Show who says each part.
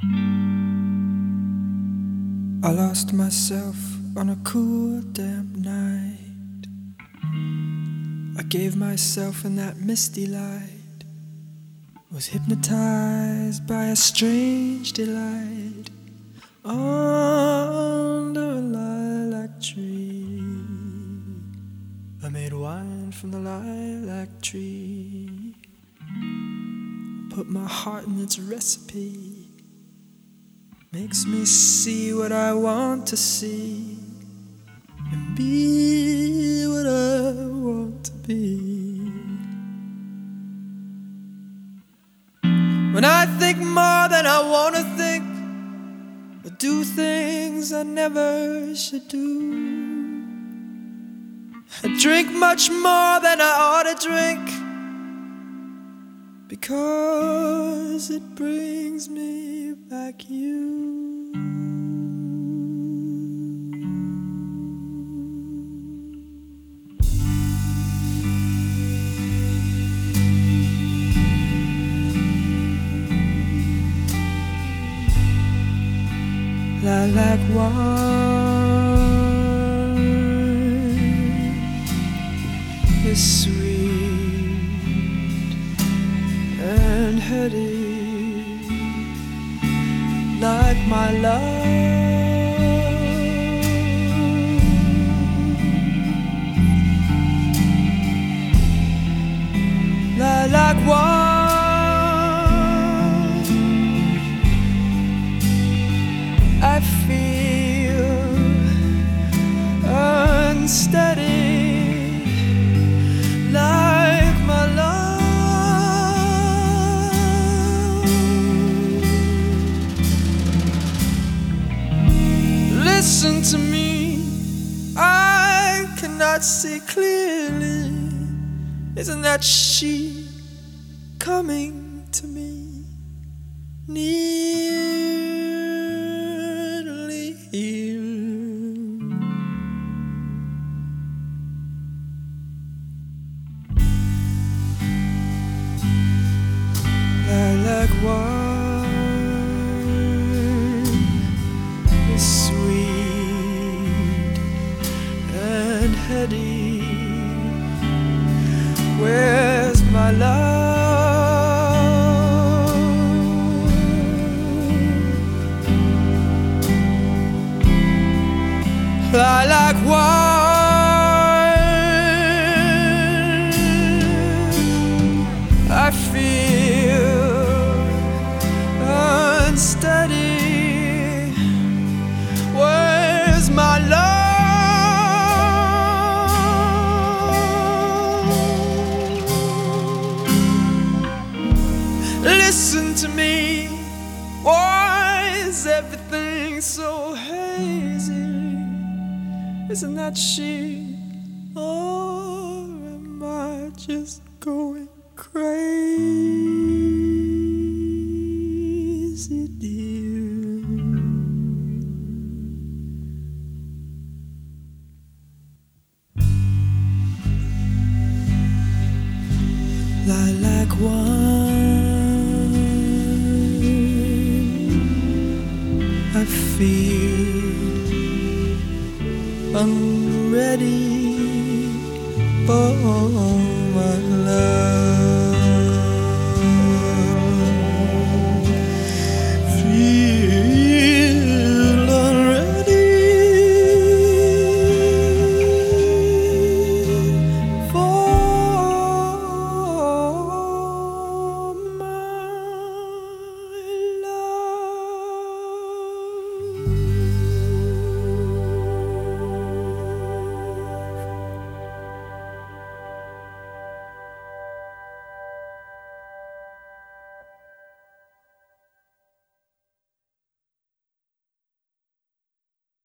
Speaker 1: I lost myself on a cool, damp night. I gave myself in that misty light, was hypnotized by a strange delight under a lilac tree. I made wine from the lilac tree, put my heart in its recipe. Makes me see what I want to see and be what I want to be. When I think more than I want to think, I do things I never should do. I drink much more than I ought to drink, because it brings me back you. Lilac wine is sweet and heady, like my love. Lilac wine, I feel unsteady, like my love. Listen to me, I cannot see clearly. Isn't that she coming to me? Nearly here. Lilac wine is sweet and heady. Where's my love? Lilac wine, I feel unsteady. Where's my love? Listen to me, why is everything so hazy? Isn't that she? Or am I just going crazy, dear? Lilac wine, I feel I'm ready for my love.